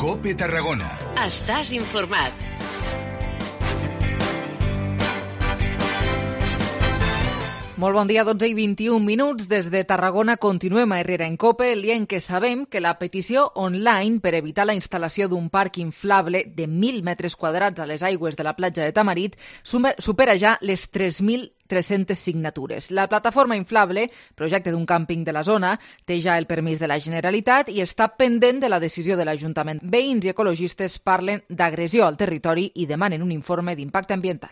COPE Tarragona. Estàs informat. Molt bon dia, 12 i 21 minuts. Des de Tarragona continuem a Herrera en COPE, el dia en què sabem que la petició online per evitar la instal·lació d'un parc inflable de 1.000 metres quadrats a les aigües de la platja de Tamarit supera ja les 3.300 signatures. La plataforma inflable, projecte d'un càmping de la zona, té ja el permís de la Generalitat i està pendent de la decisió de l'Ajuntament. Veïns i ecologistes parlen d'agressió al territori i demanen un informe d'impacte ambiental.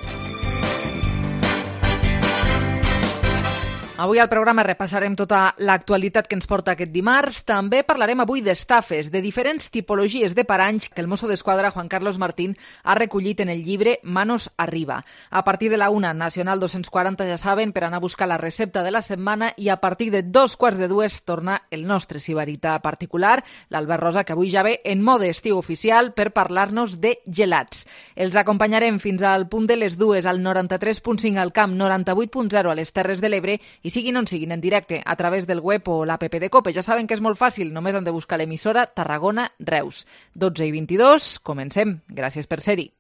Avui al programa repassarem tota l'actualitat que ens porta aquest dimarts. També parlarem avui d'estafes, de diferents tipologies de paranys que el mosso d'esquadra Juan Carlos Martín ha recollit en el llibre Manos Arriba. A partir de la 1, Nacional 240, ja saben, per anar a buscar la recepta de la setmana, i a partir de 2:15 torna el nostre sibarita particular, l'Albert Rosa, que avui ja ve en mode estiu oficial per parlar-nos de gelats. Els acompanyarem fins al punt de les 2 al 93.5 al Camp, 98.0 a les Terres de l'Ebre, i siguin on siguin en directe a través del web o l'app de COPE. Ja saben que és molt fàcil, només han de buscar l'emissora Tarragona Reus. 12 i 22, comencem. Gràcies per ser-hi.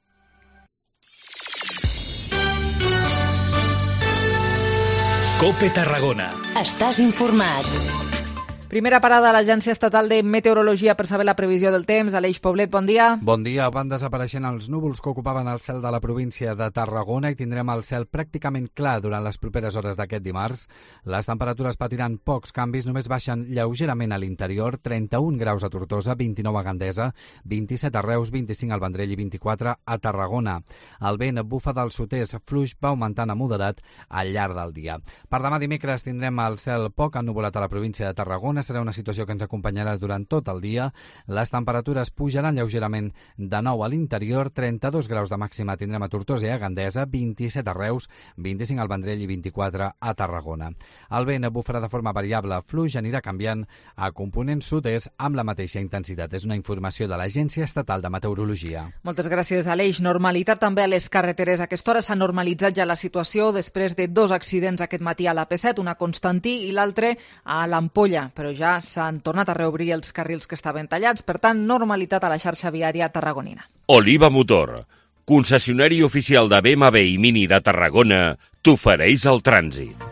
COPE Tarragona. Estàs informat. Primera parada a l'Agència Estatal de Meteorologia per saber la previsió del temps. Aleix Poblet, bon dia. Bon dia. Van desapareixent els núvols que ocupaven el cel de la província de Tarragona i tindrem el cel pràcticament clar durant les properes hores d'aquest dimarts. Les temperatures patiran pocs canvis, només baixen lleugerament a l'interior, 31 graus a Tortosa, 29 a Gandesa, 27 a Reus, 25 al Vendrell i 24 a Tarragona. El vent bufa del sud-est, fluix va augmentant a moderat al llarg del dia. Per demà dimecres tindrem el cel poc ennuvolat a la província de Tarragona. Serà una situació que ens acompanyarà durant tot el dia. Les temperatures pujaran lleugerament de nou a l'interior, 32 graus de màxima tindrem a Tortosa i a Gandesa, 27 a Reus, 25 al Vendrell i 24 a Tarragona. El vent bufarà de forma variable, fluix anirà canviant a component sud-est amb la mateixa intensitat. És una informació de l'Agència Estatal de Meteorologia. Moltes gràcies, Aleix. Normalitat també a les carreteres. A aquesta hora s'ha normalitzat ja la situació després de 2 accidents aquest matí a l'AP7, una a Constantí i l'altre a l'Ampolla, però ja s'han tornat a reobrir els carrils que estaven tallats. Per tant, normalitat a la xarxa viària tarragonina. Oliva Motor, concessionari oficial de BMW i Mini de Tarragona, t'ofereix el trànsit.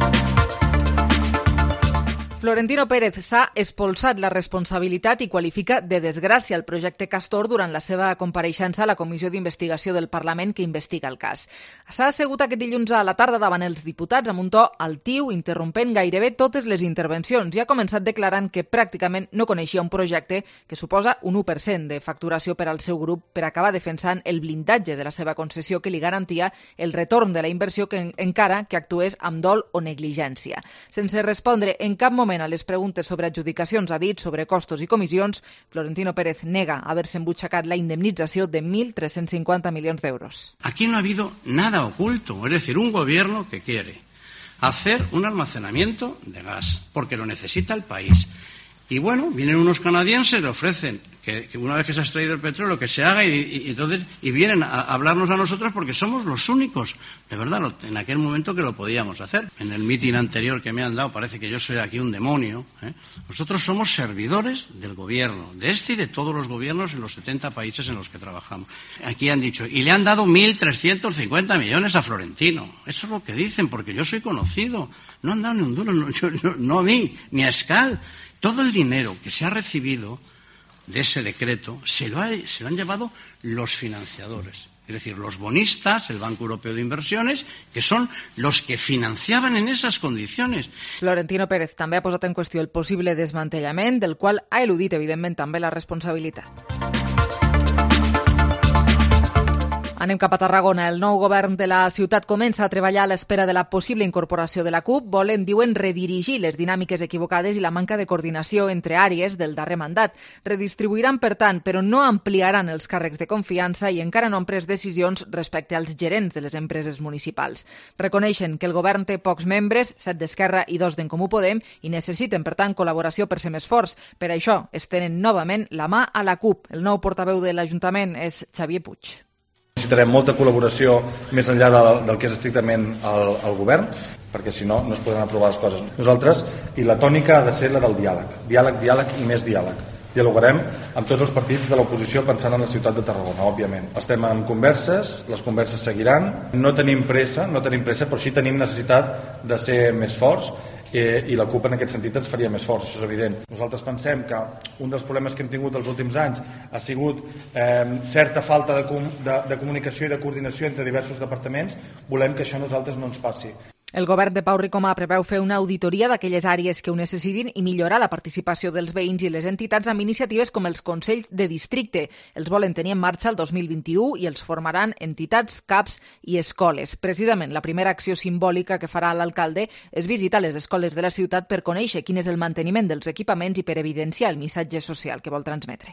Florentino Pérez s'ha expulsat la responsabilitat i qualifica de desgràcia el projecte Castor durant la seva compareixença a la Comissió d'Investigació del Parlament que investiga el cas. S'ha assegut aquest dilluns a la tarda davant els diputats amb un to altiu, interrompent gairebé totes les intervencions i ha començat declarant que pràcticament no coneixia un projecte que suposa un 1% de facturació per al seu grup per acabar defensant el blindatge de la seva concessió que li garantia el retorn de la inversió que encara que actués amb dol o negligència. Sense respondre en cap moment a les preguntes sobre adjudicacions, ha dit, sobre costos i comissions, Florentino Pérez nega haver-se embutxacat la indemnització de 1.350 milions d'euros. Aquí no ha habido nada oculto, es decir, un gobierno que quiere hacer un almacenamiento de gas, porque lo necesita el país. Y bueno, vienen unos canadienses, le ofrecen que una vez que se ha extraído el petróleo, que se haga y vienen a hablarnos a nosotros porque somos los únicos, de verdad, en aquel momento que lo podíamos hacer. En el mitin anterior que me han dado parece que yo soy aquí un demonio. Nosotros somos servidores del gobierno, de este y de todos los gobiernos en los 70 países en los que trabajamos. Aquí han dicho, y le han dado 1.350 millones a Florentino. Eso es lo que dicen, porque yo soy conocido. No han dado ni un duro, no a mí, ni a Escal. Todo el dinero que se ha recibido de ese decreto se lo han llevado los financiadores, es decir, los bonistas, el Banco Europeo de Inversiones, que son los que financiaban en esas condiciones. Florentino Pérez també ha posat en qüestió el possible desmantellament, del qual ha eludit, evidentment, també la responsabilitat. Anem cap a Tarragona. El nou govern de la ciutat comença a treballar a l'espera de la possible incorporació de la CUP. Diuen redirigir les dinàmiques equivocades i la manca de coordinació entre àrees del darrer mandat. Redistribuiran, per tant, però no ampliaran els càrrecs de confiança i encara no han pres decisions respecte als gerents de les empreses municipals. Reconeixen que el govern té pocs membres, 7 d'Esquerra i 2 d'en Comú Podem, i necessiten, per tant, col·laboració per ser més forts. Per això, estenen novament la mà a la CUP. El nou portaveu de l'Ajuntament és Xavier Puig. Necessitarem molta col·laboració més enllà del que és estrictament el govern, perquè si no, no es poden aprovar les coses. Nosaltres, i la tònica ha de ser la del diàleg. Diàleg, diàleg i més diàleg. Dialogarem amb tots els partits de l'oposició pensant en la ciutat de Tarragona, òbviament. Estem en converses, les converses seguiran. No tenim pressa, però sí tenim necessitat de ser més forts i la CUP en aquest sentit ens faria més forts, això és evident. Nosaltres pensem que un dels problemes que hem tingut els últims anys ha sigut certa falta de comunicació i de coordinació entre diversos departaments. Volem que això a nosaltres no ens passi. El govern de Pau Ricomà preveu fer una auditoria d'aquelles àrees que ho necessitin i millorar la participació dels veïns i les entitats amb iniciatives com els Consells de Districte. Els volen tenir en marxa el 2021 i els formaran entitats, CAPs i escoles. Precisament, la primera acció simbòlica que farà l'alcalde és visitar les escoles de la ciutat per conèixer quin és el manteniment dels equipaments i per evidenciar el missatge social que vol transmetre.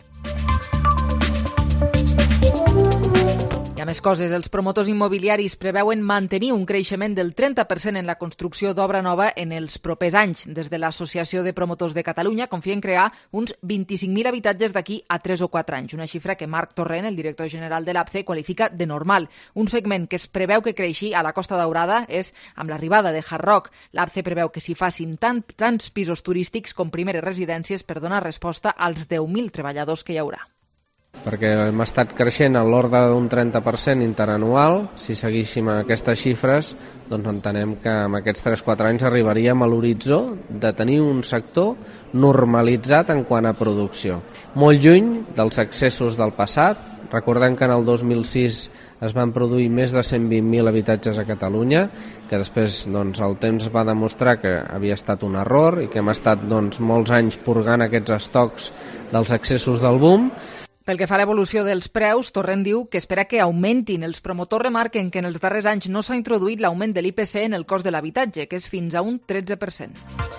I a més coses, els promotors immobiliaris preveuen mantenir un creixement del 30% en la construcció d'obra nova en els propers anys. Des de l'Associació de Promotors de Catalunya confien crear uns 25.000 habitatges d'aquí a 3 o 4 anys, una xifra que Marc Torrent, el director general de l'APCE, qualifica de normal. Un segment que es preveu que creixi a la Costa Daurada és amb l'arribada de Hard Rock. L'APCE preveu que s'hi facin tants pisos turístics com primeres residències per donar resposta als 10.000 treballadors que hi haurà. Perquè hem estat creixent a l'ordre d'un 30% interanual. Si seguíssim aquestes xifres, doncs entenem que en aquests 3-4 anys arribaríem a l'horitzó de tenir un sector normalitzat en quant a producció. Molt lluny dels excessos del passat. Recordem que en el 2006 es van produir més de 120.000 habitatges a Catalunya, que després el temps va demostrar que havia estat un error i que hem estat molts anys purgant aquests estocs dels excessos del boom. Pel que fa a l'evolució dels preus, Torrent diu que espera que augmentin. Els promotors remarquen que en els darrers anys no s'ha introduït l'augment de l'IPC en el cost de l'habitatge, que és fins a un 13%.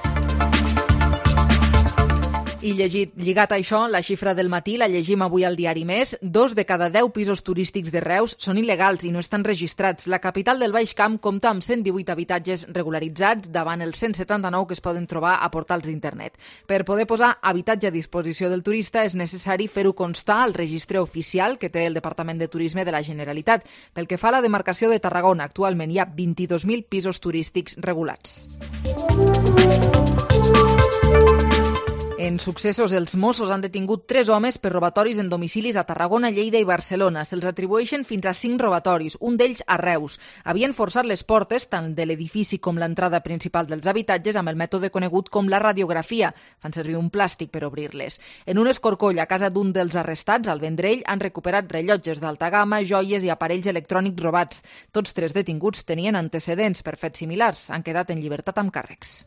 I lligat a això, la xifra del matí, la llegim avui al diari Més, 2 de cada 10 pisos turístics de Reus són il·legals i no estan registrats. La capital del Baix Camp compta amb 118 habitatges regularitzats davant els 179 que es poden trobar a portals d'internet. Per poder posar habitatge a disposició del turista és necessari fer-ho constar al registre oficial que té el Departament de Turisme de la Generalitat. Pel que fa a la demarcació de Tarragona, actualment hi ha 22.000 pisos turístics regulats. En successos, els Mossos han detingut 3 homes per robatoris en domicilis a Tarragona, Lleida i Barcelona. Se'ls atribueixen fins a 5 robatoris, un d'ells a Reus. Havien forçat les portes tant de l'edifici com l'entrada principal dels habitatges amb el mètode conegut com la radiografia. Fan servir un plàstic per obrir-les. En un escorcoll a casa d'un dels arrestats, al Vendrell, han recuperat rellotges d'alta gamma, joies i aparells electrònics robats. Tots 3 detinguts tenien antecedents per fets similars. Han quedat en llibertat amb càrrecs.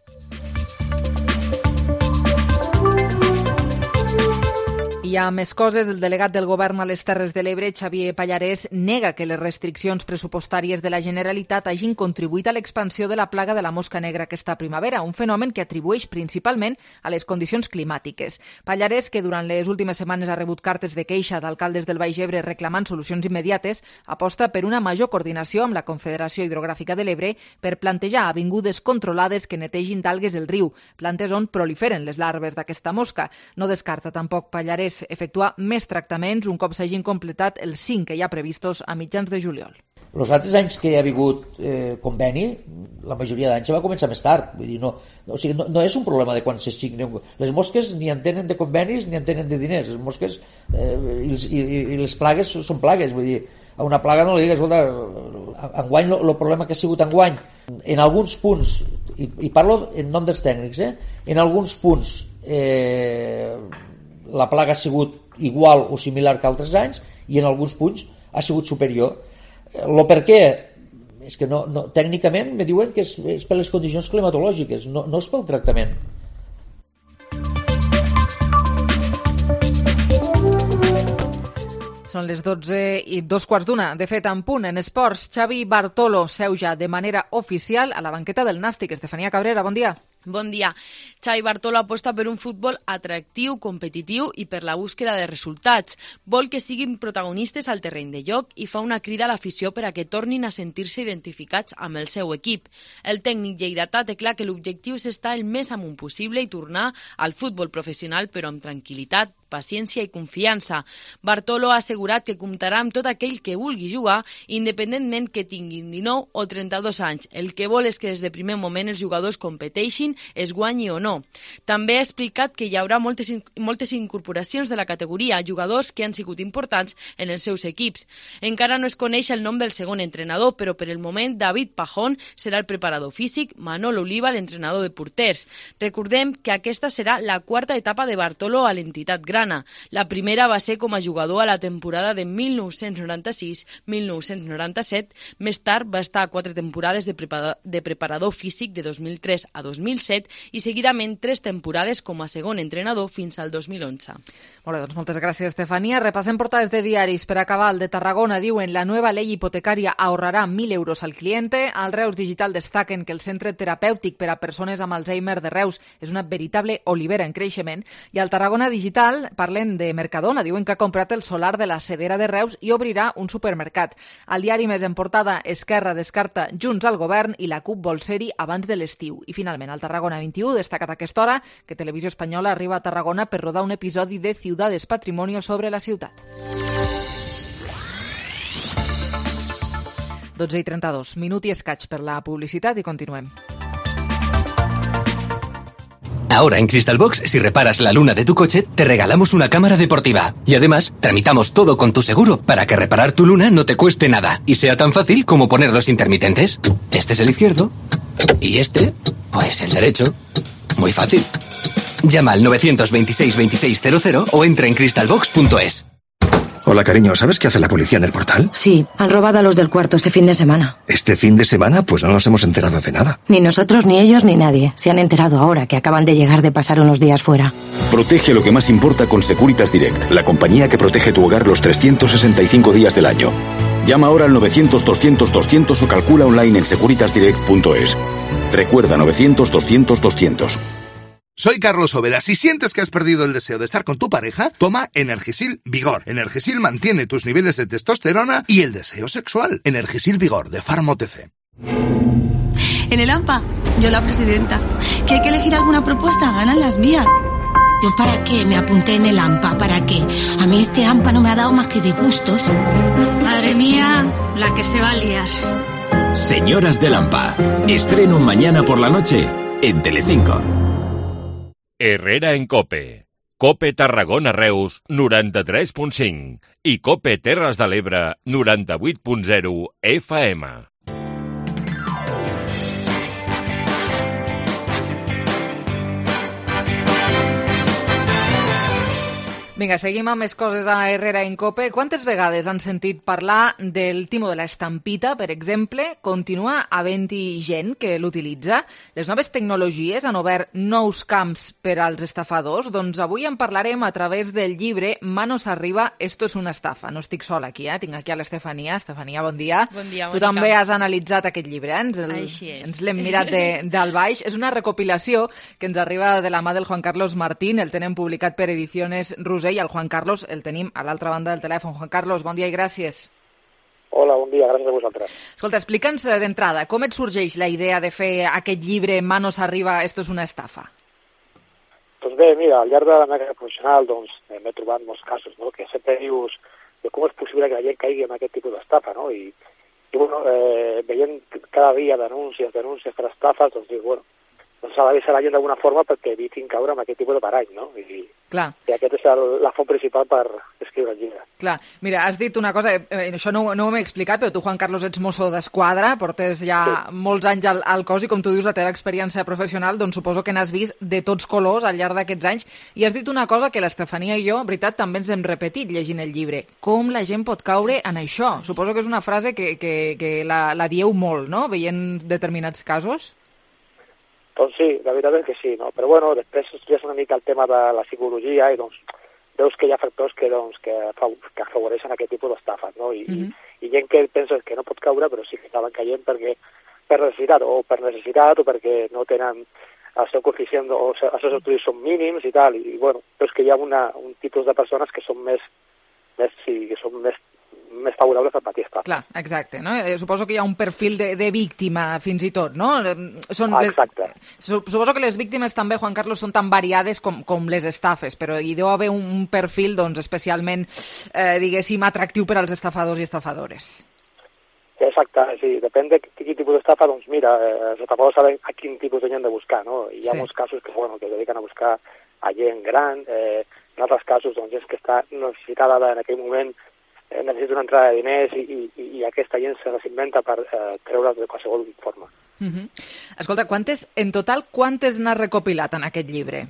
Hi ha més coses. El delegat del Govern a les Terres de l'Ebre, Xavier Pallarès, nega que les restriccions pressupostàries de la Generalitat hagin contribuït a l'expansió de la plaga de la mosca negra aquesta primavera, un fenomen que atribueix principalment a les condicions climàtiques. Pallarès, que durant les últimes setmanes ha rebut cartes de queixa d'alcaldes del Baix Ebre reclamant solucions immediates, aposta per una major coordinació amb la Confederació Hidrogràfica de l'Ebre per plantejar avingudes controlades que netegin d'algues del riu, plantes on proliferen les larves d'aquesta mosca. No descarta tampoc Pallarès efectuar més tractaments un cop s'hagin completat els 5 que hi ha previstos a mitjans de juliol. Els altres anys que hi ha hagut conveni, la majoria d'anys va començar més tard. Vull dir, no és un problema de quan se signen. Les mosques ni en tenen de convenis ni en tenen de diners. Les mosques i les plagues són plagues. Vull dir, a una plaga no li digues, escolta, enguany el problema que ha sigut enguany, en alguns punts, i parlo en nom dels tècnics, en alguns punts la plaga ha sigut igual o similar que altres anys i en alguns punts ha sigut superior. El per què? És que no, tècnicament me diuen que és per les condicions climatològiques, no és pel tractament. Són les 12:02. De fet, en punt, en esports, Xavi Bartolo seu ja de manera oficial a la banqueta del Nàstic. Estefania Cabrera, bon dia. Bon dia. Xavi Bartolo aposta per un futbol atractiu, competitiu i per la búsqueda de resultats. Vol que siguin protagonistes al terreny de joc i fa una crida a l'afició per a que tornin a sentir-se identificats amb el seu equip. El tècnic lleidatà té clar que l'objectiu és estar el més amunt possible i tornar al futbol professional, però amb tranquil·litat, paciència i confiança. Bartolo ha assegurat que comptarà amb tot aquell que vulgui jugar, independentment que tinguin 19 o 32 anys. El que vol és que des de primer moment els jugadors competeixin guanyin, es guanyi o no. També ha explicat que hi haurà moltes incorporacions de la categoria, jugadors que han sigut importants en els seus equips. Encara no es coneix el nom del segon entrenador, però per el moment David Pajón serà el preparador físic, Manol Oliva l'entrenador de porters. Recordem que aquesta serà la quarta etapa de Bartolo a l'entitat grana. La primera va ser com a jugador a la temporada de 1996-1997. Més tard va estar 4 temporades de preparador físic de 2003 a 2007 i seguidament 3 temporades com a segon entrenador fins al 2011. Molt bé, doncs moltes gràcies, Estefania. Repassem portades de diaris. Per acabar, el de Tarragona diuen la nueva ley hipotecaria ahorrarà 1.000 euros al cliente. Al Reus Digital destaquen que el centre terapèutic per a persones amb Alzheimer de Reus és una veritable olivera en creixement. I al Tarragona Digital parlen de Mercadona. Diuen que ha comprat el solar de la Cedera de Reus i obrirà un supermercat. Al diari Més en portada, Esquerra descarta Junts al govern i la CUP vol ser-hi abans de l'estiu. I finalment, al Tarragona 21 destacat a aquesta hora que Televisió Espanyola arriba a Tarragona per rodar un episodi de Ciudades Patrimonio sobre la ciutat. 12:32, minut i escaig per la publicitat i continuem. Ahora en Crystalbox, si reparas la luna de tu coche, te regalamos una cámara deportiva. Y además, tramitamos todo con tu seguro para que reparar tu luna no te cueste nada y sea tan fácil como poner los intermitentes. Este es el izquierdo y este, pues el derecho. Muy fácil. Llama al 926-2600 o entra en crystalbox.es. Hola, cariño, ¿sabes qué hace la policía en el portal? Sí, han robado a los del cuarto este fin de semana. ¿Este fin de semana? Pues no nos hemos enterado de nada. Ni nosotros, ni ellos, ni nadie. Se han enterado ahora que acaban de llegar de pasar unos días fuera. Protege lo que más importa con Securitas Direct, la compañía que protege tu hogar los 365 días del año. Llama ahora al 900-200-200 o calcula online en securitasdirect.es. Recuerda, 900-200-200. Soy Carlos Overa. Si sientes que has perdido el deseo de estar con tu pareja, toma Energisil Vigor. Energisil mantiene tus niveles de testosterona y el deseo sexual. Energisil Vigor, de Pharma OTC. En el AMPA, yo la presidenta. ¿Que hay que elegir alguna propuesta? Ganan las mías. ¿Yo para qué me apunté en el AMPA? ¿Para qué? A mí este AMPA no me ha dado más que disgustos. Madre mía, la que se va a liar. Señoras del AMPA. Estreno mañana por la noche en Telecinco. Herrera en COPE. COPE Tarragona Reus 93.5 i COPE Terres de l'Ebre 98.0 FM. Vinga, seguim amb més coses a Herrera en COPE. Quantes vegades han sentit parlar del timo de l'estampita, per exemple? Continua havent-hi gent que l'utilitza? Les noves tecnologies han obert nous camps per als estafadors? Doncs avui en parlarem a través del llibre Manos arriba, esto es una estafa. No estic sola aquí, tinc aquí a l'Estefania. Estefania, bon dia. Bon dia, Mònica. Tu també has analitzat aquest llibre, Així és. Ens l'hem mirat del baix. És una recopilació que ens arriba de la mà del Juan Carlos Martín, el tenen publicat per Ediciones Roser, i el Juan Carlos el tenim a l'altra banda del telèfon. Juan Carlos, bon dia i gràcies. Hola, bon dia, gràcies a vosaltres. Escolta, explica'ns d'entrada, com et sorgeix la idea de fer aquest llibre Manos arriba, esto es una estafa? Doncs bé, mira, al llarg de la meva carrera professional m'he trobat molts casos, no?, que sempre dius de com és possible que la gent caigui en aquest tipus d'estafa, no? I bueno, veient cada dia denúncies per estafes, doncs dius, bueno, doncs s'ha d'avisar la gent d'alguna forma perquè evitin caure en aquest tipus de parany, no? I aquest és la font principal per escriure el llibre. Clar, mira, has dit una cosa, això no ho m'he explicat, però tu, Juan Carlos, ets mosso d'esquadra, portes ja molts anys al cos i, com tu dius, la teva experiència professional, doncs suposo que n'has vist de tots colors al llarg d'aquests anys, i has dit una cosa que l'Estefania i jo, en veritat, també ens hem repetit llegint el llibre. Com la gent pot caure en això? Suposo que és una frase que la dieu molt, no?, veient determinats casos. Doncs sí, la veritat és que sí, no? Però bueno, després estudies una mica el tema de la psicologia i doncs veus que hi ha factors que afavoreixen aquest tipus d'estafes, no? I gent que pensa que no pot caure, però sí que estaven caient per necessitat o perquè no tenen el seu coeficient o els seus estudis són mínims i tal, i bueno, veus que hi ha un tipus de persones que són més favorables a patir estafa. Clar, exacte, no? Suposo que hi ha un perfil de víctima, fins i tot, no? Exacte. Suposo que les víctimes també, Juan Carlos, són tan variades com les estafes, però hi deu haver un perfil, doncs, especialment, diguéssim, atractiu per als estafadors i estafadores. Exacte, sí, depèn de quin tipus d'estafa, doncs mira, els estafadors saben a quin tipus de gent de buscar, no? Hi ha molts casos que es dediquen a buscar a gent gran, en altres casos, doncs, gent que està necessitada en aquell moment, necessita una entrada de diners i aquesta gent se les inventa per treure's de qualsevol forma. Escolta, en total, quantes n'has recopilat en aquest llibre?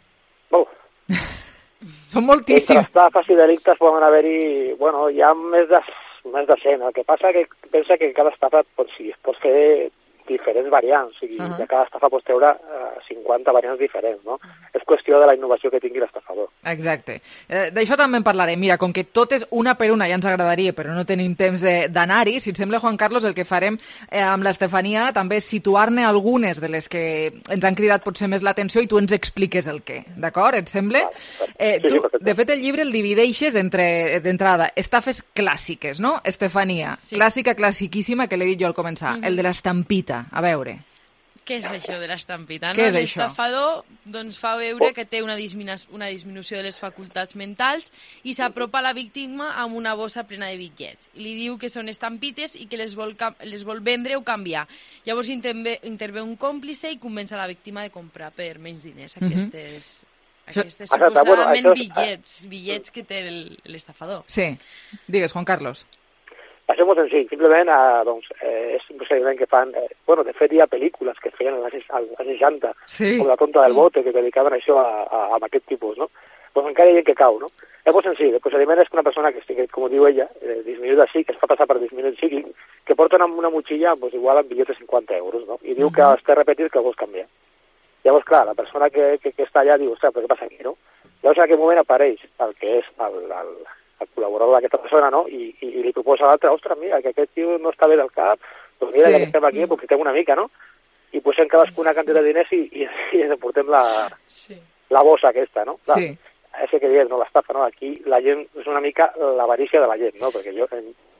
Són moltíssims. Entre estafes i delictes poden haver-hi, bueno, hi ha més de 100. El que passa que pensa que cada estafa pots fer diferents variants, o sigui, de cada estafa pots treure 50 variants diferents, no? És qüestió de la innovació que tingui l'estafador. Exacte. D'això també en parlarem. Mira, com que tot és una per una, ja ens agradaria, però no tenim temps d'anar-hi, si et sembla, Juan Carlos, el que farem amb l'Estefania també és situar-ne algunes de les que ens han cridat potser més l'atenció i tu ens expliques el què, d'acord? Et sembla? Tu, de fet, el llibre el divideixes d'entrada estafes clàssiques, no, Estefania? Sí. Clàssica, classiquíssima, que l'he dit jo al començar, el de l'estampita. A veure. Què és això de l'estampita? Què és això? L'estafador doncs, fa veure que té una disminució de les facultats mentals i s'apropa a la víctima amb una bossa plena de bitllets. Li diu que són estampites i que les vol vendre o canviar. Llavors intervé un còmplice i convenç a la víctima de comprar per menys diners aquestes suposadament bitllets que té l'estafador. Sí. Digues, Juan Carlos. Això és molt senzill, simplement és un procediment que fan... de fet hi ha pel·lícules que es feien als 60, com La tonta del bote, que dedicaven això a aquest tipus, no? Doncs encara hi ha gent que cau, no? És molt senzill, el procediment és que una persona que estigui, com diu ella, disminuïda sí, que es fa passar per disminuït psíquic, que porten amb una motxilla igual amb bitllets de 50 euros, no? I diu que els té repetit que els vols canviar. Llavors, clar, la persona que està allà diu, ostres, però què passa aquí, no? Llavors en aquell moment apareix el que és el col·laborador d'aquesta persona, no? I li proposa a l'altre, ostres, mira, que aquest tio no està bé del cap, doncs mira, ja que estem aquí, aprofitem una mica, no? I posem cadascuna quantitat de diners i ens portem la bossa aquesta, no? Clar, és que diem, no, l'estafa, no? Aquí la gent és una mica l'avarícia de la gent, no? Perquè jo,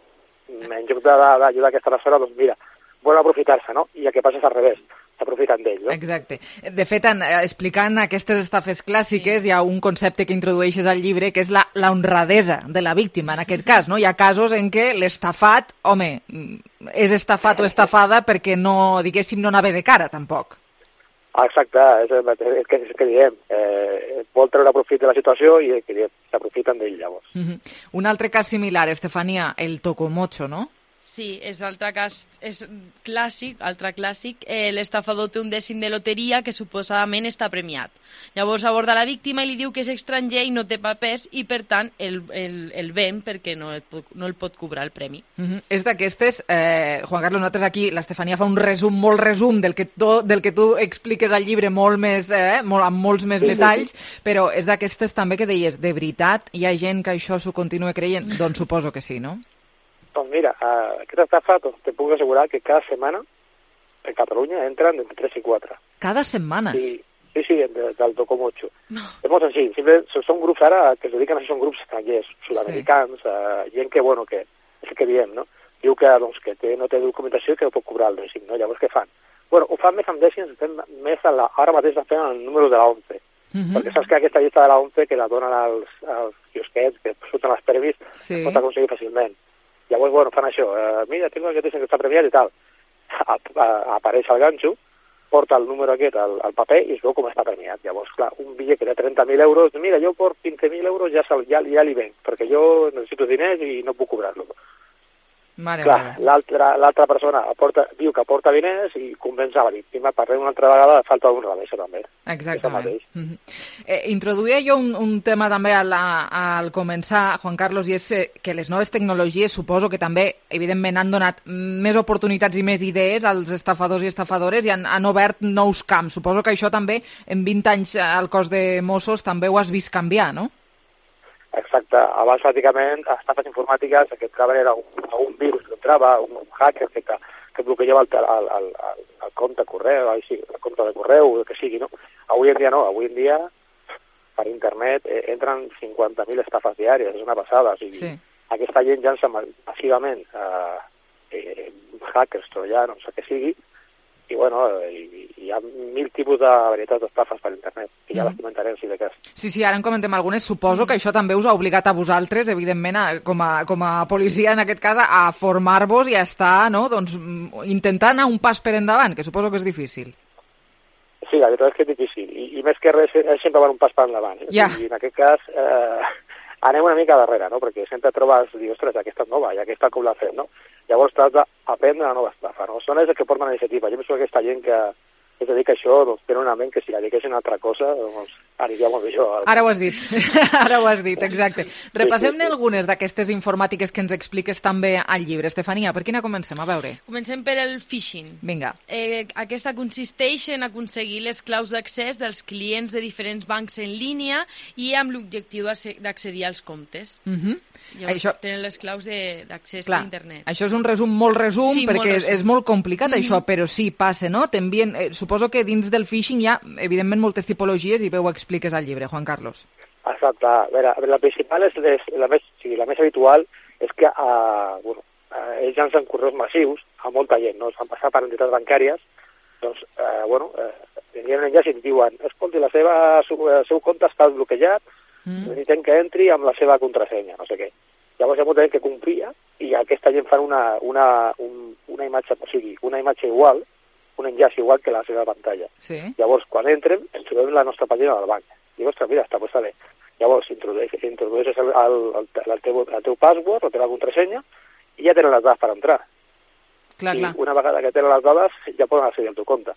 en lloc d'ajudar aquesta persona, doncs mira, volen aprofitar-se, no? I el que passa és al revés, s'aprofiten d'ell, no? Exacte. De fet, explicant aquestes estafes clàssiques, hi ha un concepte que introdueixes al llibre, que és la honradesa de la víctima, en aquest cas, no? Hi ha casos en què l'estafat, home, és estafat o estafada perquè no, diguéssim, no anava de cara, tampoc. Exacte, és que diem, vol treure profit de la situació i s'aprofiten d'ell, llavors. Un altre cas similar, Estefania, el tocomocho, no? Sí, és altre clàssic, l'estafador té un dècim de loteria que suposadament està premiat. Llavors aborda la víctima i li diu que és estranger i no té papers i per tant el ven perquè no el pot cobrar el premi. És d'aquestes, Juan Carlos, nosaltres aquí, l'Estefania fa un molt resum del que tu expliques al llibre amb molts més detalls, però és d'aquestes també que deies, de veritat hi ha gent que això s'ho continua creient? Doncs suposo que sí, no? Doncs mira, aquesta estafa te puc assegurar que cada setmana en Catalunya entren entre 3 i 4. Cada setmana? Sí, del Tocomocho. No. És molt senzill, són grups ara que es dediquen a això, són grups estrangers, sud-americans, gent que, bueno, que és el que diem, no? Diu que, doncs, que no té documentació i que no pot cobrar el dècim, no? Llavors què fan? Bueno, ho fan més amb dècims, ara mateix estan fent el número de la ONCE, perquè saps que aquesta llista de la ONCE que la donen als quiosquets, que surten els premis, pot aconseguir fàcilment. Llavors, bueno, fan això. Mira, tinc aquest que està premiat i tal. Apareix el ganxo, porta el número aquest al paper i es veu com està premiat. Llavors, clar, un bitllet que té 30.000 euros, mira, jo per 15.000 euros ja li venc, perquè jo necessito diners i no puc cobrar-lo. Clar, l'altra persona diu que aporta diners i convenç a la víctima. Parlem una altra vegada de falta d'honradesa, això també. Exactament. Introduïa jo un tema també al començar, Juan Carlos, i és que les noves tecnologies suposo que també, evidentment, han donat més oportunitats i més idees als estafadors i estafadores i han obert nous camps. Suposo que això també, en 20 anys al cos de Mossos, també ho has vist canviar, no? Exacte. Abans, pràcticament, estafes informàtiques, el que entrava era un virus que entrava, un hacker que bloquejava el compte correu, el compte de correu, el que sigui, no? Avui en dia no. Avui en dia, per internet, entren 50.000 estafes diàries, és una passada. O sigui, aquesta gent llança massivament hackers, troians, el que sigui, i bueno, hi ha 1000 tipus de varietats d'estafes per internet, i ja les comentarem si de cas. Sí, ara en comentem algunes. Suposo que això també us ha obligat a vosaltres, evidentment, com a policia en aquest cas, a formar-vos i a estar, no?, doncs, intentant anar un pas per endavant, que suposo que és difícil. Sí, la veritat és que és difícil, i més que res és sempre van un pas per endavant. Ja. I en aquest cas anem una mica darrere, no?, perquè sempre trobes, dius, ostres, aquesta és nova, i aquesta com l'ha fet, no? Llavors t'has d'aprendre una nova estafa, no? Són els que porten la iniciativa. Jo penso que aquesta gent que es dedica a això, doncs tenen una ment que si la dediquessin a altra cosa, doncs aniria molt millor. Ara ho has dit, ara ho has dit, exacte. Repassem-ne algunes d'aquestes informàtiques que ens expliques també al llibre. Estefania, per quina comencem? A veure. Comencem per el phishing. Vinga. Aquesta consisteix en aconseguir les claus d'accés dels clients de diferents bancs en línia i amb l'objectiu d'accedir als comptes. Llavors, tenen les claus d'accés a internet. Això és un resum molt resum, sí, perquè és molt complicat això, però sí, passa, no? Suposo que dins del phishing hi ha, evidentment, moltes tipologies i ho expliques al llibre, Juan Carlos. Exacte. A veure, la principal la més habitual és que ells llancen correus massius a molta gent, no? Es fan passar per entitats bancàries, doncs, hi ha un enllaç i et diuen, escolti, el seu compte està bloquejat, necessitem que entri amb la seva contrasenya, no sé què. Llavors ja m'ho tenen que complir i aquesta gent fan una imatge, o sigui, una imatge igual, un enllaç igual que la seva pantalla. Sí. Llavors, quan entrem, ens trobem la nostra pàgina del banc. Dic, ostres, mira, està bé. Llavors, introdueixes el teu password, la teva contrasenya, i ja tenen les dades per entrar. Clar. Una vegada que tenen les dades, ja poden accedir al teu compte.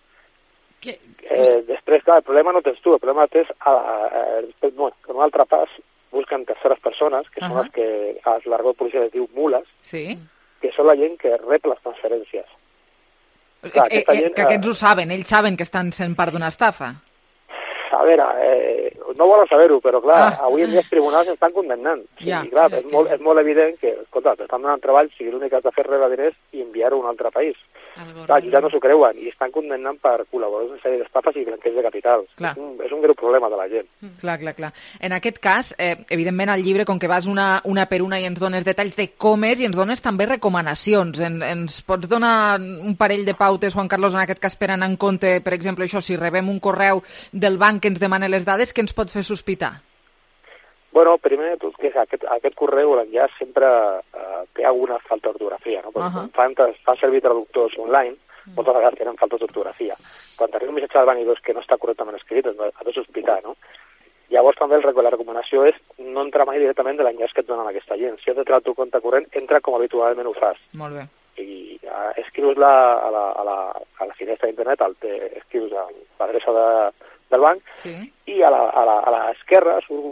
Després, clar, el problema no tens tu, el problema tens en un altre pas busquen terceres persones, que són les que a l'argot policial es diu mules, que són la gent que rep les transferències. Clar, que aquests ho saben, ells saben que estan sent part d'una estafa. A veure, no volen saber-ho, però clar, avui en dia els tribunals estan condemnant. I clar, és molt evident que, escolta, t'estan donant treball, si l'únic que has de fer rebre diners i enviar-ho a un altre país. Clar, ja no s'ho creuen i estan condemnant per col·laboradors en sèrie d'estafes i blanqueig de capitals. És un greu problema de la gent. Clar. En aquest cas, evidentment al llibre, com que vas una per una i ens dones detalls de com és i ens dones també recomanacions. Ens pots donar un parell de pautes, Juan Carlos, en aquest cas per anar en compte, per exemple, això, si rebem un correu del banc que ens demana les dades, què ens pot fer sospitar? Bueno, primer de tot, que aquest correu, l'enllaç, sempre té alguna falta d'ortografia, no? Perquè fan servir traductors online, moltes vegades tenen falta d'ortografia. Quan t'arriba un missatge del banc i veus que no està correctament escrit, has de sospitar, no? Llavors també la recomanació és no entrar mai directament de l'enllaç que et donen aquesta gent. Si has de treure el teu compte corrent, entra com habitualment ho fas. Molt bé. I escrius-la a la finestra d'internet, escrius l'adreça del banc, i a l'esquerra surt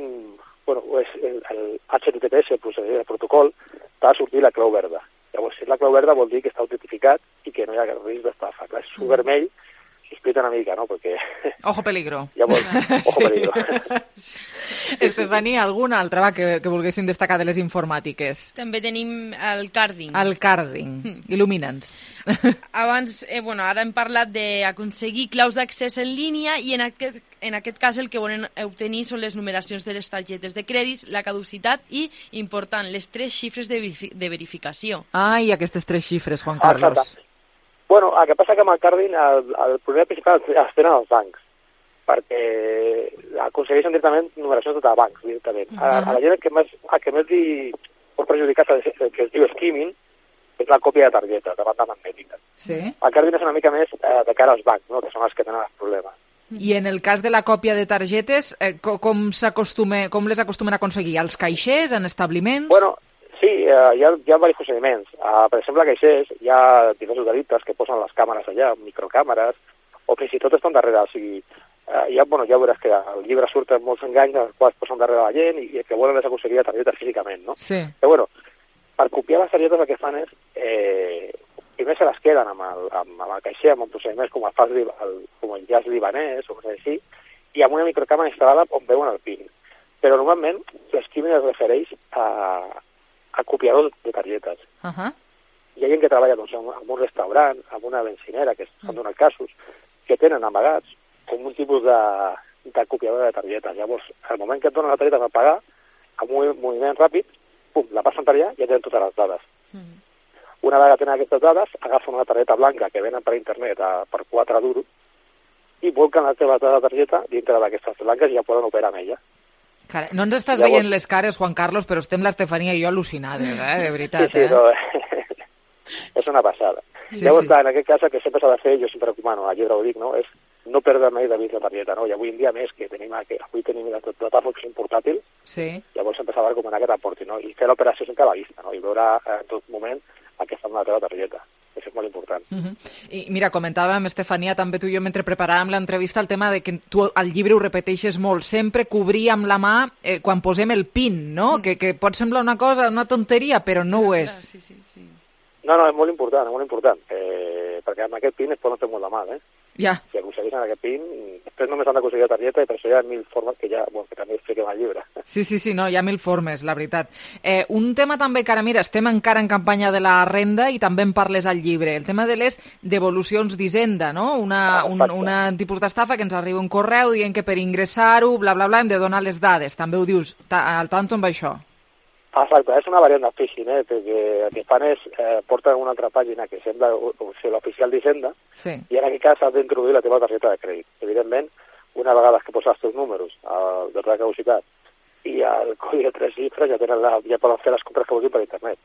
el HTTPS, el protocol, t'ha de sortir la clau verda. Llavors, si és la clau verda vol dir que està autentificat i que no hi ha risc d'estafa. Clar, si és vermell, sospita una mica, no? Perquè... Ojo peligro. Llavors, ojo peligro. Estefania, alguna altra que volguéssim destacar de les informàtiques? També tenim el carding. El carding. Il·lumina'ns. Abans, ara hem parlat d'aconseguir claus d'accés en línia i en aquest cas el que volen obtenir són les numeracions de les targetes de crèdits, la caducitat i, important, les 3 xifres de verificació. I aquestes 3 xifres, Juan Carlos. Bueno, el que passa que amb el carding el problema principal es tenen els bancs, perquè aconsegueixen directament numeracions de bancs, directament. A la gent el que més li pot perjudicar que es diu skimming és la còpia de targeta, de banda magnètica. El carding és una mica més de cara als bancs, no? Que són els que tenen els problemes. I en el cas de la còpia de targetes, com les acostumen a aconseguir? Als caixers, en establiments? Bueno, sí, hi ha diversos procediments. Per exemple, a caixers hi ha diversos delictes que posen les càmeres allà, microcàmeres, o fins i tot estan darrere. O sigui, ja veuràs que al llibre surten molts enganys als quals posen darrere la gent i el que volen és aconseguir la targeta físicament, no? Sí. Però bueno, per copiar les targetes el que fan és... primer se les queden amb el caixer, amb un procediment com el jazz libanès o coses així, i amb una microcàmera instal·lada on veuen el PIN. Però normalment l'esquiming es refereix a copiadors de targetes. Hi ha gent que treballa en un restaurant, en una benzinera, que s'han donat casos, que tenen amagats com un tipus de copiador de targetes. Llavors, al moment que et donen la targeta per pagar, amb un moviment ràpid, la passen per allà i ja tenen totes les dades. Una vegada tenen aquestes dades, agafen una targeta blanca que venen per internet per 4 duros i volquen la teva targeta dintre d'aquestes blanques i ja poden operar amb ella. Carai, no ens estàs veient les cares, Juan Carlos, però estem l'Estefania i jo al·lucinades, de veritat. Sí, no, és una passada. Llavors, clar, en aquest cas, el que sempre s'ha de fer, jo sempre recomano, al llibre ho dic, no?, és no perdre mai de vista la targeta, no? I avui en dia més, que avui tenim la datàfon que és un portàtil, llavors sempre s'ha de recomanar que t'aporti, no? I fer l'operació sempre a la vista, no? I veure en tot moment a què està amb la teva targeta. Això és molt important. I mira, comentàvem, Estefania, també tu i jo, mentre preparàvem l'entrevista, el tema de que tu al llibre ho repeteixes molt, sempre cobrir amb la mà quan posem el PIN, no? Que pot semblar una cosa, una tonteria, però no ho és. No, és molt important, perquè amb aquest PIN es poden fer molt de mal, Ja. Si aconsegueixen aquest PIN, després només han d'aconseguir la targeta i per això hi ha 1000 formes que també expliquem al llibre. Sí, no, hi ha 1000 formes, la veritat. Un tema també que ara, mira, estem encara en campanya de la renda i també en parles al llibre, el tema de les devolucions d'Hisenda, no? Un tipus d'estafa que ens arriba un correu dient que per ingressar-ho, bla, bla, bla, hem de donar les dades. També ho dius al tanto amb això. Exacte, és una variant de phishing, perquè el que fan és porten una altra pàgina que sembla l'oficial d'Hisenda i en aquest cas has d'introduir la teva targeta de crèdit. Evidentment, una vegada que poses els teus números de la caducitat i el codi de 3 xifres ja poden fer les compres que vulguin per internet.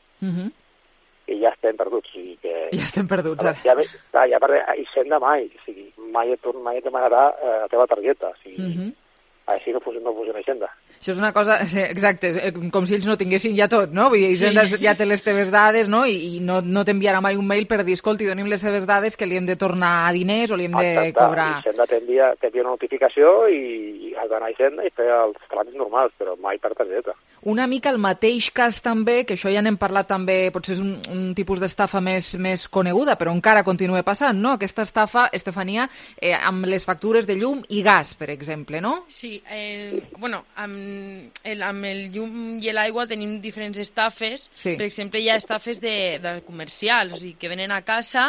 I ja estem perduts. Ja estem perduts, ara. Ja per Hisenda mai et demanarà la teva targeta. Així no funciona Hisenda. Això és una cosa, exacte, com si ells no tinguessin ja tot, no? Vull dir, Hisenda ja té les teves dades, no? I no t'enviarà mai un mail per dir, escolti, donem les seves dades que li hem de tornar diners o li hem de cobrar. Hisenda t'envia una notificació i has d'anar a Hisenda i fer els tràmits normals, però mai per targeta. Una mica el mateix cas també, que això ja n'hem parlat també, potser és un tipus d'estafa més coneguda, però encara continua passant, no? Aquesta estafa, Estefania, amb les factures de llum i gas, per exemple, no? Sí, amb el llum i l'aigua tenim diferents estafes. Per exemple, hi ha estafes de comercials, o sigui, que venen a casa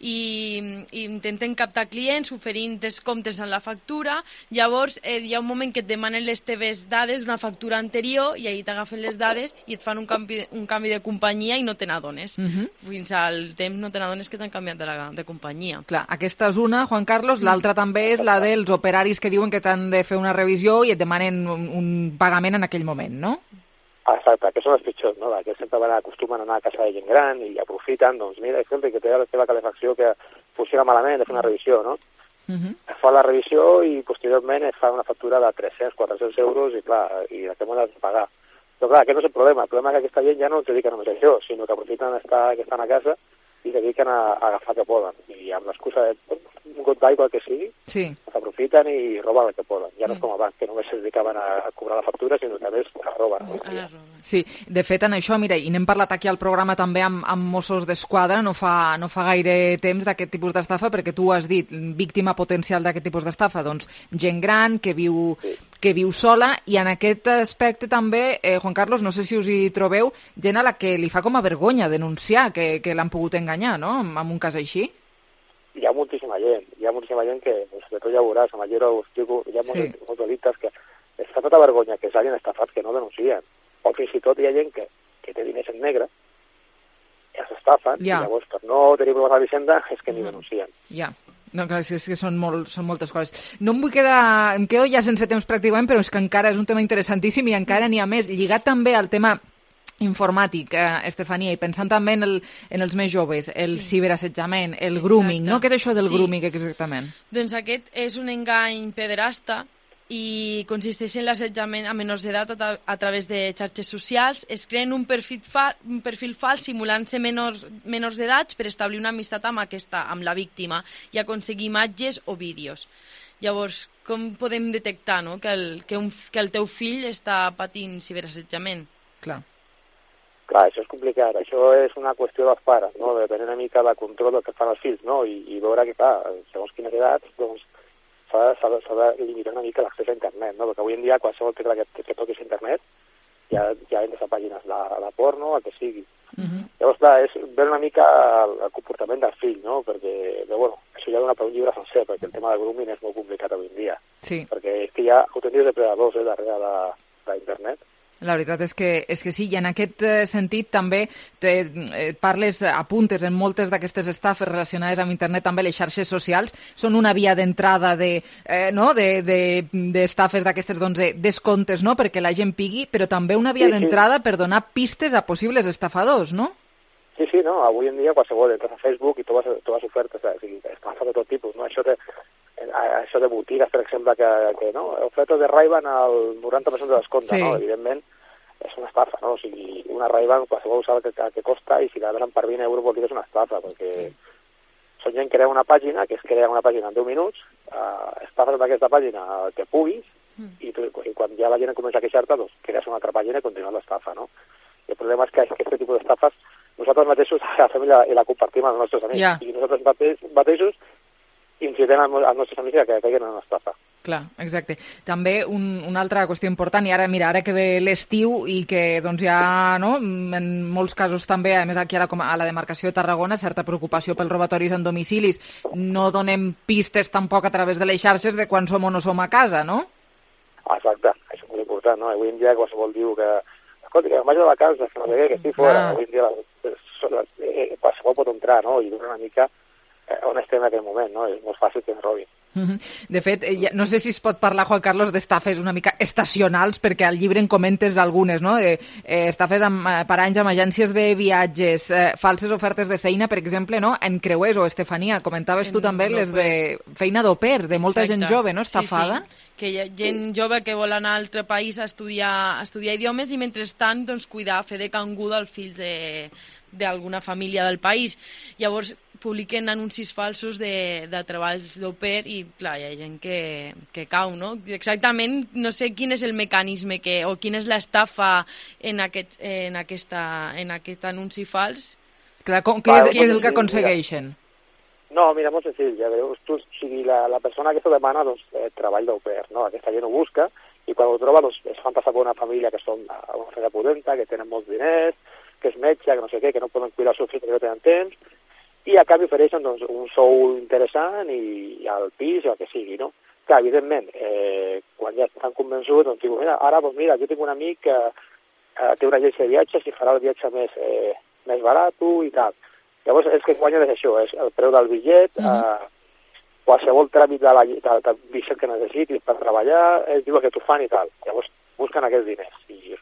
i intenten captar clients oferint descomptes en la factura. Llavors, hi ha un moment que et demanen les teves dades d'una factura anterior i ahir t'agafen les dades i et fan un canvi de companyia i no te n'adones. Fins al temps no te n'adones que t'han canviat de companyia. Clar, aquesta és una, Juan Carlos. L'altra també és la dels operaris que diuen que t'han de fer una revisió i et demanen un pagament en aquell moment, no? Exacte, que són els pitjors, no? Que sempre acostumen a anar a casa de gent gran i aprofiten, doncs mira, exemple, que té la teva calefacció que funciona malament, de fer una revisió, no? Es fa la revisió i posteriorment es fa una factura de 300-400 euros i clar, i la tema l'has de pagar. Però clar, aquest no és el problema és que aquesta gent ja no es dedica només a això, sinó que aprofiten que estan a casa i dediquen a agafar que poden. I amb l'excusa d'un got d'aigua que sigui, s'aprofiten i roben el que poden. Ja no és com abans, que només es dedicaven a cobrar la factura, sinó que a més la roben. Sí, de fet, en això, mira, i n'hem parlat aquí al programa també amb Mossos d'Esquadra, no fa gaire temps d'aquest tipus d'estafa, perquè tu has dit, víctima potencial d'aquest tipus d'estafa, doncs gent gran que viu sola, i en aquest aspecte també, Juan Carlos, no sé si us hi trobeu, gent a la que li fa com a vergonya denunciar que l'han pogut enganyar, no?, en un cas així. Hi ha moltíssima gent que, sobretot ja veuràs, amb el llibre ho explico, hi ha molts delictes que es fa tota vergonya que s'hagin estafat que no denuncien. O fins i tot hi ha gent que té diners en negre, i els estafen, i llavors per no tenir problemes a l'Hisenda és que ni denuncien. Ja. No, clar, és que són moltes coses. No em vull quedar... Em quedo ja sense temps pràcticament, però és que encara és un tema interessantíssim i encara n'hi ha més. Lligat també al tema informàtic, Estefania, i pensant també en els més joves, el ciberassetjament, el grooming, no? Què és això del grooming exactament? Doncs aquest és un engany pederasta i consisteix en l'assetjament a menors d'edat a través de xarxes socials. Es creen un perfil fals simulant-se menors d'edats per establir una amistat amb la víctima i aconseguir imatges o vídeos. Llavors, com podem detectar, no?, que el teu fill està patint ciberassetjament? Clar, això és complicat. Això és una qüestió dels pares, no?, de tenir una mica de control del que fan els fills, no?, i veure que, clar, segons quines edats, doncs, s'ha de limitar una mica l'accés a internet, no?, perquè avui en dia qualsevol tecla que toquis a internet ja entres a pàgines de porno, el que sigui. Llavors, clar, és veure una mica el comportament del fill, no?, perquè, bueno, això ja dona per un llibre sencer, perquè el tema del grooming és molt complicat avui en dia. Perquè és que hi ha autèntics depredadors darrere d'internet. La veritat és que sí, i en aquest sentit també apuntes en moltes d'aquestes estafes relacionades amb internet, també les xarxes socials són una via d'entrada d'estafes d'aquestes descomptes, no?, perquè la gent pigui, però també una via d'entrada per donar pistes a possibles estafadors, no? Sí, no, avui en dia qualsevol, entres a Facebook i trobes ofertes, estafes de tot tipus, no? Això de botigues, per exemple, que no, ofertes de Ray-Ban al 90% de descompte, no? Evidentment, és una estafa, no? O sigui, una Ray-Ban qualsevol sabe que costa, i si la venen per 20 euros vol dir que és una estafa, perquè són gent que crea una pàgina, que es crea una pàgina en 10 minuts, estafes d'aquesta pàgina el que puguis, i quan ja la gent comença a queixar-te, doncs crees una altra pàgina i continues l'estafa, no? I el problema és que aquest tipus d'estafes nosaltres mateixos fem i la compartim amb els nostres amics. I nosaltres mateixos incitem als nostres amics que caiguen en una estafa. Clar, exacte. També una altra qüestió important, i ara que ve l'estiu i que doncs ja, no, en molts casos també, a més aquí a la demarcació de Tarragona, certa preocupació pels robatoris en domicilis. No donem pistes tampoc a través de les xarxes de quan som o no som a casa, no? Exacte, això és molt important, no? Avui en dia qualsevol diu que escolta, que em vaig de vacances, que no sé què, que estic fora. Avui en dia qualsevol pot entrar, no?, i donar una mica on estem en aquell moment, no? És molt fàcil que ens robin. De fet, no sé si es pot parlar, Juan Carlos, d'estafes una mica estacionals, perquè al llibre en comentes algunes, no? Estafes per anys amb agències de viatges, falses ofertes de feina, per exemple, no? En creuers, o Estefania, comentaves tu també les de feina d'au pair, de molta gent jove, no? Estafada. Sí. Que hi ha gent jove que vol anar a altre país a estudiar idiomes i mentrestant doncs, cuidar, fer de canguda als fills d'alguna família del país. Llavors publiquen anuncis falsos de treballs d'au pair i, clar, hi ha gent que cau, no? Exactament, no sé quin és el mecanisme o quina és l'estafa en aquest anunci fals. Clar, què és el que aconsegueixen? No, mira, molt senzill, ja veus, la persona que s'ho demana, doncs, treball d'au pair, no? Aquesta gent ho busca, i quan ho troba, doncs, es fan passar per una família que són una família pudenta, que tenen molts diners, que és metge, que no sé què, que no poden cuidar els seus fills perquè no tenen temps, i a canvi ofereixen doncs, un sou interessant i al pis o el que sigui, no? Clar, evidentment, quan ja estan convençuts, doncs diu, mira, jo tinc un amic que té una agència de viatges i farà el viatge més barat i tal. Llavors, el que guanya és això, és el preu del bitllet, qualsevol tràmit del bitllet que necessitis per treballar, ells diuen que t'ho fan i tal. Llavors, busquen aquests diners. I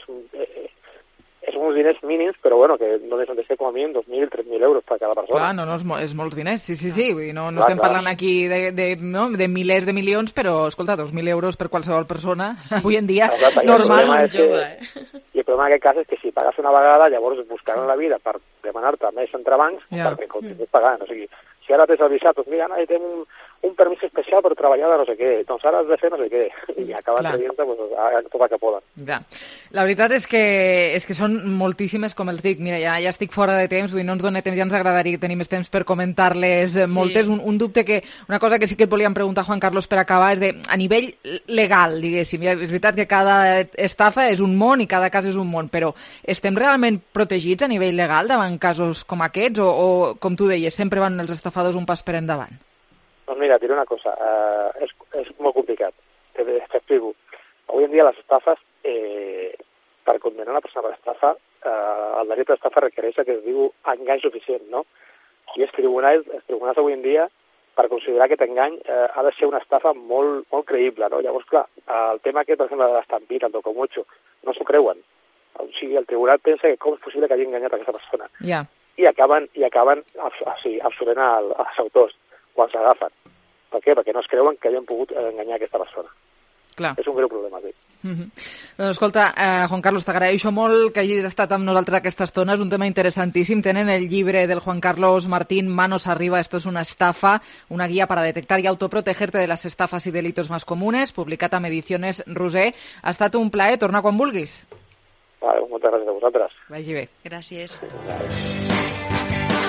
són uns diners mínims, però bueno, que no deixen de ser com a mínim 2.000, 3.000 euros per cada persona. Clar, no, és molts diners, sí. Vull dir, no estem parlant aquí de milers de milions, però, escolta, 2.000 euros per qualsevol persona, avui en dia, normal. I el problema en aquest cas és que si pagues una vegada, llavors buscaran la vida per demanar-te més entrebancs perquè continuïs pagant. O sigui, si ara t'has avisat, doncs mira, tenim un permís especial per treballar de no sé què, doncs ara has de fer no sé què, i acaben traient-te tot el que poden. La veritat és que són moltíssimes, com els dic, mira, ja estic fora de temps, vull dir, no ens dona temps, ja ens agradaria tenir més temps per comentar-les moltes. Un dubte una cosa que sí que et volíem preguntar, Juan Carlos, per acabar, és a nivell legal, diguéssim. És veritat que cada estafa és un món i cada cas és un món, però estem realment protegits a nivell legal davant casos com aquests o com tu deies, sempre van els estafadors un pas per endavant? Doncs mira, et diré una cosa, és molt complicat, t'explico. Avui en dia les estafes, per condenar una persona per estafa, el delicte d'estafa requereix que es diu engany suficient, no? I els tribunals avui en dia, per considerar aquest engany, ha de ser una estafa molt, molt creïble, no? Llavors, clar, el tema aquest, per exemple, de l'estampita, el docomocho, no s'ho creuen. O sigui, el tribunal pensa que com és possible que hagi enganyat aquesta persona. I acaben absolent els autors quan s'agafen. Per què? Perquè no es creuen que hagin pogut enganyar aquesta persona. Clar. És un greu problema, sí. Doncs escolta, Juan Carlos, t'agraeixo molt que hagis estat amb nosaltres aquesta estona, és un tema interessantíssim. Tenen el llibre del Juan Carlos Martín, Manos Arriba, esto es una estafa, una guía para detectar y autoprotegerte de las estafas y delitos más comunes, publicat amb Ediciones Roser. Ha estat un plaer, torna quan vulguis. Vale, moltes gràcies a vosaltres. Vagi bé. Gràcies.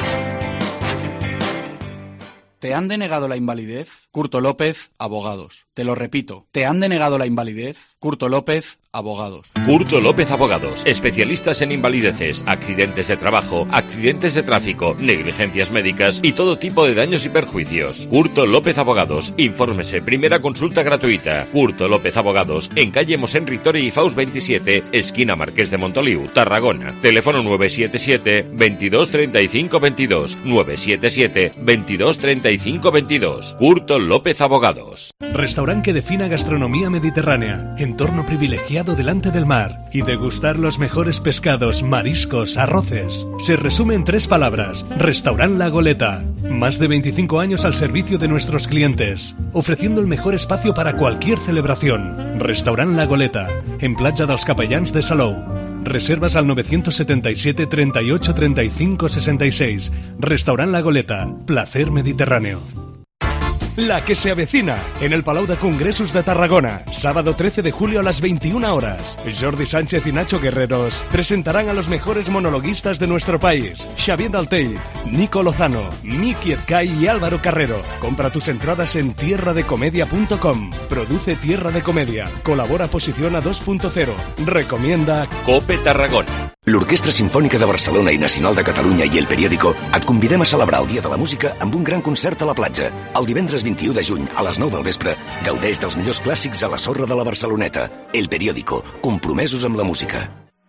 ¿Te han denegado la invalidez? Curto López, Abogados. Te lo repito, ¿te han denegado la invalidez? Curto López, Abogados. Curto López Abogados, especialistas en invalideces, accidentes de trabajo, accidentes de tráfico, negligencias médicas y todo tipo de daños y perjuicios. Curto López Abogados, infórmese, primera consulta gratuita. Curto López Abogados, en calle Mosén Ritori y Faus 27, esquina Marqués de Montoliu, Tarragona. Teléfono 977 22 35 22, 977 22 35 22. Curto López Abogados. Restaurante que defina gastronomía mediterránea, entorno privilegiado delante del mar y degustar los mejores pescados, mariscos, arroces. Se resume en 3 palabras: Restaurant La Goleta. Más de 25 años al servicio de nuestros clientes, ofreciendo el mejor espacio para cualquier celebración. Restaurant La Goleta, en Platja dels Capellans de Salou. Reservas al 977 38 35 66. Restaurant La Goleta, placer mediterráneo. La que se avecina en el Palau de Congresos de Tarragona, sábado 13 de julio a las 21 horas. Jordi Sánchez y Nacho Guerreros presentarán a los mejores monologuistas de nuestro país: Xavier Daltell, Nico Lozano, Miki Ezcay y Álvaro Carrero. Compra tus entradas en tierradecomedia.com. Produce Tierra de Comedia. Colabora Posiciona 2.0. Recomienda COPE Tarragona. L'Orquestra Simfònica de Barcelona i Nacional de Catalunya i El Periódico et convidem a celebrar el Dia de la Música amb un gran concert a la platja. El divendres 21 de juny, a les 9 del vespre, gaudeix dels millors clàssics a la sorra de la Barceloneta. El Periódico, compromesos amb la música.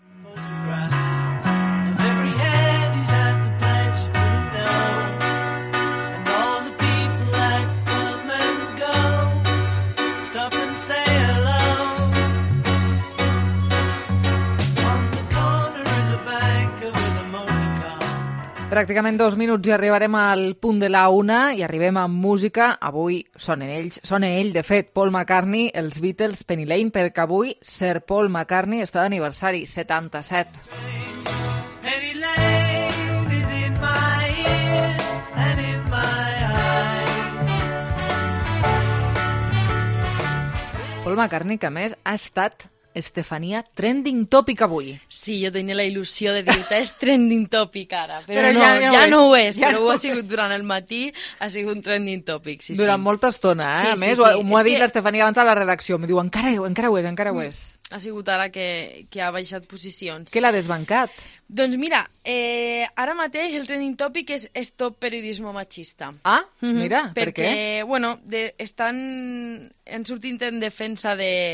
Pràcticament 2 minuts i arribarem al punt de la 1 i arribem amb música. Avui sona ell, de fet, Paul McCartney, els Beatles, Penny Lane, perquè avui Sir Paul McCartney està d'aniversari, 77. Penny Lane is in my ears and in my eyes. Paul McCartney, que a més ha estat, Estefania, trending topic avui. Sí, jo tenia la il·lusió de dir-te és trending topic ara, però ja no ho és, però ho ha sigut durant el matí, ha sigut un trending topic. Sí, durant molta estona, sí, a més, m'ho ha dit l'Estefania abans a la redacció, em diu, encara ho és. Ha sigut ara que ha baixat posicions. Què l'ha desbancat? Doncs mira, ara mateix el trending topic és Stop Periodismo Machista. Ah, mira, per què? Perquè, bueno, han sortit en defensa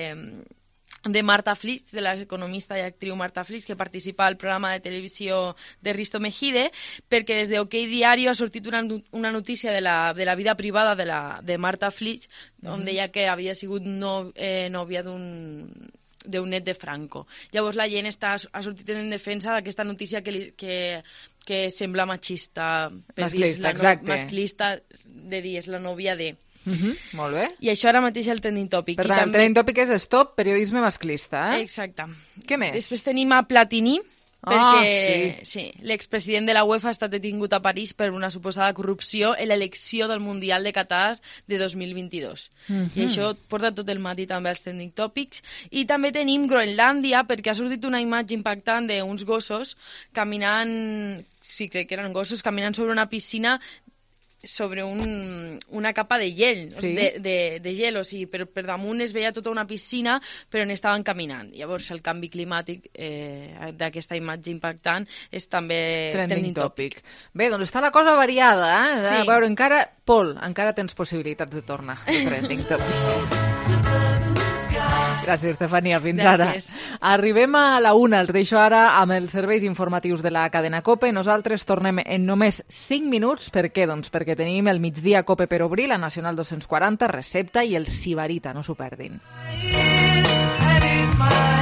de Marta Flix, de l'economista i actriu Marta Flix, que participa al programa de televisió de Risto Mejide, perquè des de OK Diario ha sortit una notícia de la vida privada de Marta Flix, on deia que havia sigut nòvia d'un net de Franco. Llavors la gent ha sortit en defensa d'aquesta notícia que sembla machista. Masclista, exacte. Masclista, de dir, és la nòvia de... Molt bé. I això ara mateix és el trending topic. Per tant, el trending topic és Stop Periodisme Masclista, Exacte. Què més? Després tenim a Platini, perquè l'expresident de la UEFA ha estat detingut a París per una suposada corrupció en l'elecció del Mundial de Qatar de 2022. I això porta tot el matí també als trending topics. I també tenim Groenlàndia, perquè ha sortit una imatge impactant d'uns gossos caminant, sí, crec que eren gossos, caminant sobre una piscina sobre una capa de gel, sí. de gel, o sigui, per damunt es veia tota una piscina, però on estaven caminant. Llavors, el canvi climàtic d'aquesta imatge impactant és també trending topic. Bé, doncs està la cosa variada, Sí. A veure, Pol, encara tens possibilitats de tornar de trending topic. Gràcies, Estefania. Fins Gràcies. Ara. Arribem a la 1. Els deixo ara amb els serveis informatius de la cadena COPE. Nosaltres tornem en només 5 minuts. Per què? Doncs perquè tenim el migdia COPE per obrir, la Nacional 240, Recepta i el Sibarita. No s'ho perdin.